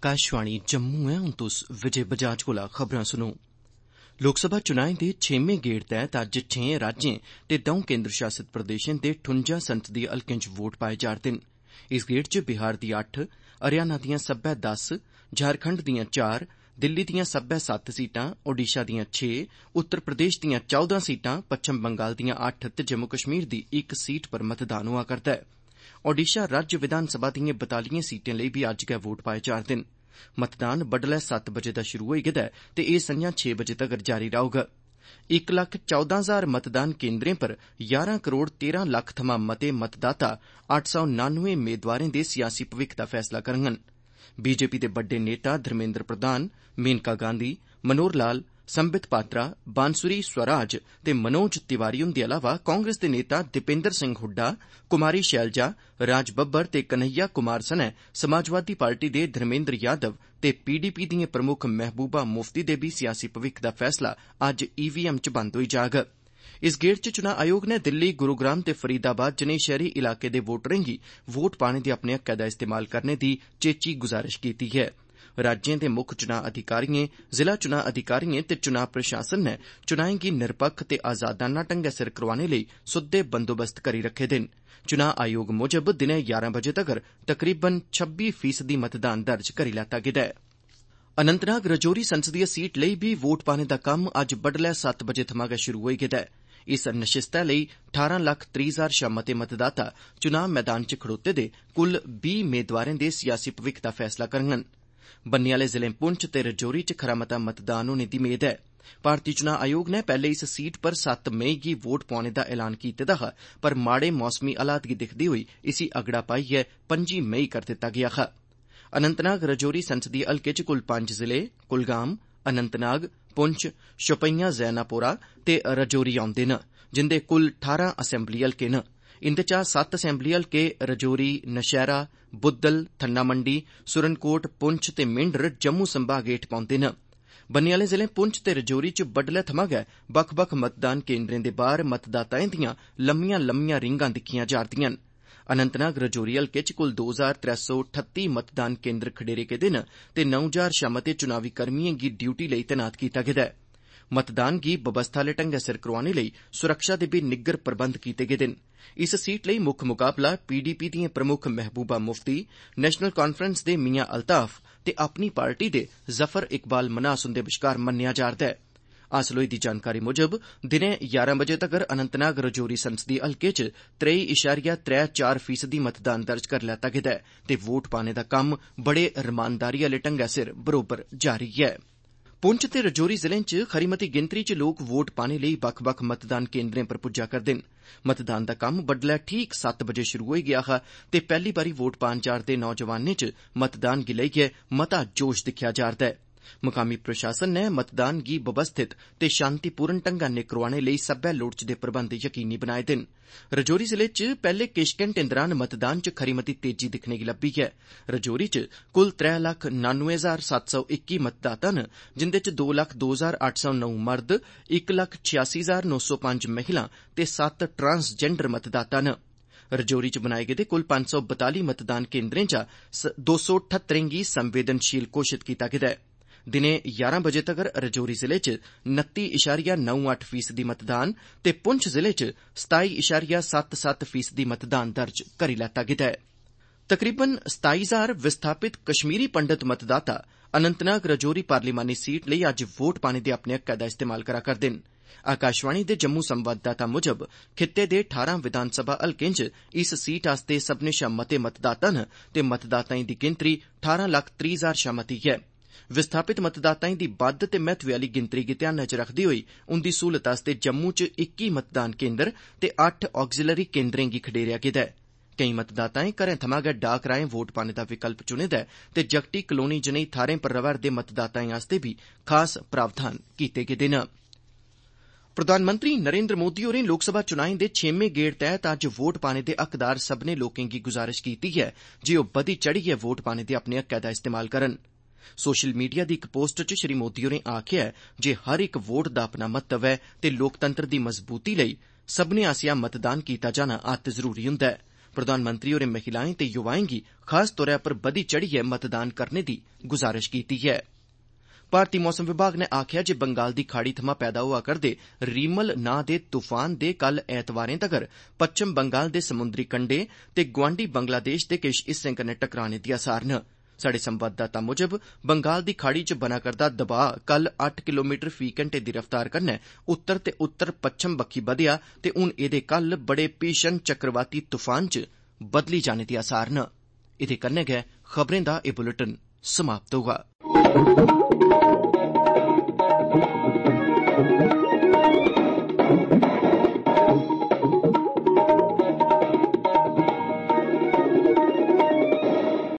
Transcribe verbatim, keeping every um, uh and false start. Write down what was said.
आकाशवाणी जम्मू है। हुण तुस विजय बजाज कोला खबरां सुनो। लोकसभा चुनाएं दे छेमें गेड़ तैह्त अज्ज छें राज्यें ते दौं केन्द्र शासित प्रदेशें दे ठुंजा संसदीय हलकें च वोट पाए जा'रदे न। इस गेड़ च बिहार दी अट्ठ, हरियाणा दियां सब्बै दस, झारखंड दियां चार, दिल्ली दियां सब्बै सत्त सीटां, ओडिशा दियां छे, उत्तर प्रदेश दियां चौदां सीटां, पच्छम बंगाल दियां अट्ठ ते जम्मू कश्मीर दी इक सीट पर मतदान होआ करदा ऐ। ओडिशा राज्य विधानसभा दिएं बतालिएं सीटें लेई बी अज्ज गै वोट पाए जा'रदे न। मतदान बड्डलै सत्त बजे दा शुरू होई गेदा ऐ ते एह् संझां छे बजे तगर जारी रौह्ग। इक लक्ख चौदां हजार मतदान केन्द्रें पर यारां करोड़ तेरां लक्ख थमां मते मतदाता अट्ठ सौ नानुए मेदवारें दे सियासी भविक्ख दा फैसला करङन। बीजेपी दे बड्डे नेता धर्मेन्द्र प्रधान, मेनका गांधी, मनोहर लाल, संबित पात्रा, बांसुरी स्वराज ते मनोज तिवारी हुंदे अलावा कांग्रेस दे नेता दीपेंद्र सिंह हुड्डा, कुमारी शैलजा, राज बब्बर ते कन्हैया कुमार सनै समाजवादी पार्टी दे धर्मेन्द्र यादव ते पीडीपी दिएं प्रमुख महबूबा मुफ्ती दे बी सियासी भविक्ख दा फैसला अज्ज ईवीएम च बंद होई जाग। इस गेड़ च चुनां आयोग नै दिल्ली, गुरुग्राम ते फरीदाबाद जनेह् शहरी इलाके दे वोटरें गी वोट पाने दे अपने हक्कै दा इस्तेमाल करने दी चेची गुजारिश कीती ऐ। राज्यें दे मुक्ख चुनां अधिकारिएं, जिला चुनां अधिकारिएं ते चुनां प्रशासन नै चुनाएं गी निरपक्ख ते आजादाना ढंगै सिर करोआने लेई सुद्दे बंदोबस्त करी रक्खे दे न। चुनां आयोग मुजब दिनै यारां बजे तगर तकरीबन छब्बी फीसदी मतदान दर्ज करी लैता गेदा ऐ। अनंतनाग रजौरी संसदीय सीट लेई बी वोट पाने दा कम्म अज्ज बड्डलै सत्त बजे थमां गै शुरू होई गेदा ऐ। इस नशिस्ता लेई ठारां लक्ख त्रीह् हजार शा मते मतदाता चुनां मैदान च खड़ोते दे कुल बीह् मेदवारें दे सियासी भविक्ख दा फैसला करङन। बन्ने आले जिलें पुंछ ते रजौरी च खरा मता मतदान होने दी मेद ऐ। भारतीय चुनां आयोग नै पैह्ले इस सीट पर सत्त मई गी वोट पाने दा ऐलान कीते दा हा, पर माड़े मौसमी हालात गी दिक्खदे होई इसी अगड़ा पाइयै पंजी मई कर दित्ता गेआ हा। अनंतनाग रजौरी संसदीय हलके च कुल पंज जिले कुलगाम, अनंतनाग, पुंछ, शोपियां, जैनापोरा ते रजौरी औंदे न, जिंदे कुल ठारां असैम्बली हलके न। इंदे चा सत्त असैम्बली हलके रजौरी, नशैरा, बुद्दल, थन्ना मंडी, सुरनकोट, पुंछ ते मेंढर जम्मू संभाग हेठ पौंदे न। बन्ने आले जिलें पुंछ ते रजौरी च बड्डलै थमां गै बक्ख बक्ख मतदान केन्द्रें दे बाह्र मतदाताएं दियां लम्मियां लम्मियां रींगां दिक्खियां जा'रदियां न। अनंतनाग रजौरी हलके च कुल दो हजार त्रै सौ ठत्ती मतदान केन्द्र खडेरे गेदे न ते नौ हजार शा मते चुनावी कर्मिएं गी ड्यूटी लेई तैनात कीता गेदा ऐ। मतदान गी बवस्था आले ढंगै सिर करोआने लेई सुरक्षा दे बी निग्गर प्रबंध कीते गेदे न। इस सीट लेई मुक्ख मुकाबला पीडीपी दिएं प्रमुख महबूबा मुफ्ती, नेशनल कांफ्रेंस दे मियां अल्ताफ ते अपनी पार्टी दे जफर इकबाल मनास हुंदे बश्कार मन्नेआ जा'रदा ऐ। हासल होई दी जानकारी मुजब दिनै यारां बजे तगर अनंतनाग रजौरी संसदीय हलके च त्रेई इशारिया त्रै चार फीसदी मतदान दर्ज करी लैता गेदा ऐ ते वोट पाने दा कम्म बड़े रमानदारी आले ढंगै सिर बरोबर जारी ऐ। पुंछ ते रजौरी जिलें च खरी मती गिनतरी च लोक वोट पाने लेई बक्ख बक्ख मतदान केन्द्रें पर पुज्जा करदे न। मतदान दा कम्म बड्डलै ठीक सत्त बजे शुरू होई गेआ हा ते पैह्ली बारी वोट पान जा'रदे नौजवानें च मतदान गी लेइयै मता जोश दिक्खेआ जा'रदा ऐ। मुकामी प्रशासन नै मतदान गी व्यवस्थित ते शांतिपूर्ण ढंगै नै करोआने लेई सब्बै लोड़चदे प्रबंध यकीनी बनाए दे न। रजौरी जिले च पैह्ले किश घैंटें दरान मतदान च खरी मती तेजी दिक्खने गी लब्भी ऐ। रजौरी च कुल त्रै लक्ख नानुए हजार सत्त सौ इक्की मतदाता न, जिंदे च दो लक्ख दो हजार अट्ठ सौ नौ मर्द, इक लक्ख छियासी हजार नौ सौ पंज महिलां ते सत्त ट्रांसजेंडर मतदाता न। रजौरी च बनाए गेदे कुल पंज सौ बताली मतदान केन्द्रें चा दो सौ ठत्तरें गी संवेदनशील घोषित कीता गेदा ऐ। दिने यारां बजे तगर रजौरी जिले च नत्ती इशारिया नौ अट्ठ फीसदी मतदान ते पुंछ जिले च सताई इशारिया सत्त सत्त फीसदी मतदान दर्ज करी लैता गेदा ऐ। तकरीबन सताई हजार विस्थापित कश्मीरी पंडित मतदाता अनंतनाग रजौरी पार्लिमानी सीट लेई अज्ज वोट पाने दे अपने हक्कै दा इस्तेमाल करा करदे न। आकाशवाणी दे जम्मू संवाददाता मुजब खित्ते दे ठारां विधानसभा हलकें च इस सीट आस्ते सब्भनें शा मते मतदाता न ते मतदाताएं दी गिनतरी ठारां लक्ख त्रीह् हजार शा मती ऐ। विस्थापित मतदाताएं दी बद्ध ते महत्वै आली गिनतरी गी ध्यानै च रखदे होई उंदी सहूलत आस्ते जम्मू च इक्की मतदान केन्द्र ते अट्ठ ऑक्सिलरी केन्द्रें गी खडेरेआ गेदा ऐ। केई मतदाताएं घरें थमां गै डाक राएं वोट पाने दा विकल्प चुने दा ऐ ते जगटी कलोनी जनेही थाह्रें पर रवा'रदे मतदाताएं आस्ते बी खास प्रावधान कीते गेदे न। प्रधानमंत्री नरेन्द्र मोदी होरें लोकसभा चुनाएं दे छेमें गेड़ तैह्त अज्ज वोट पाने दे हकदार सब्भनें लोकें गी गुजारिश कीती ऐ जे ओह् बधी चढ़ियै वोट पाने दे अपने हक्कै दा इस्तेमाल करन। सोशल मीडिया दी इक पोस्ट च श्री मोदी होरें आखेआ ऐ जे हर इक वोट दा अपना महत्व ऐ ते लोकतंत्र दी मजबूती लेई सब्भनें आसेआ मतदान कीता जाना अत्त जरूरी हुंदा ऐ। प्रधानमंत्री होरें महिलाएं ते युवाएं गी खास तौर पर बधी चढ़ियै मतदान करने दी गुजारिश कीती ऐ। भारती मौसम विभाग नै आखेआ जे बंगाल दी खाड़ी थमां पैदा होआ करदे रीमल नां दे तूफान दे कल ऐतवारें तगर पच्छम बंगाल दे समुंदरी कंढे ते गुआंडी बंगलादेश दे किश हिस्सें कन्नै टकराने दे असार न। साढ़े संवाददाता मुजब बंगाल दी खाड़ी च बना करदा दबाऽ कल अट्ठ किलोमीटर फी घंटे दी रफ्तार कन्नै उत्तर ते उत्तर पच्छम बक्खी बधेआ ते हून एह्दे कल बड़े भीषण चक्रवाती तूफान च बदली जाने दे असार न। एह्दे कन्नै गै खबरें दा एह् बुलेटिन समाप्त होआ।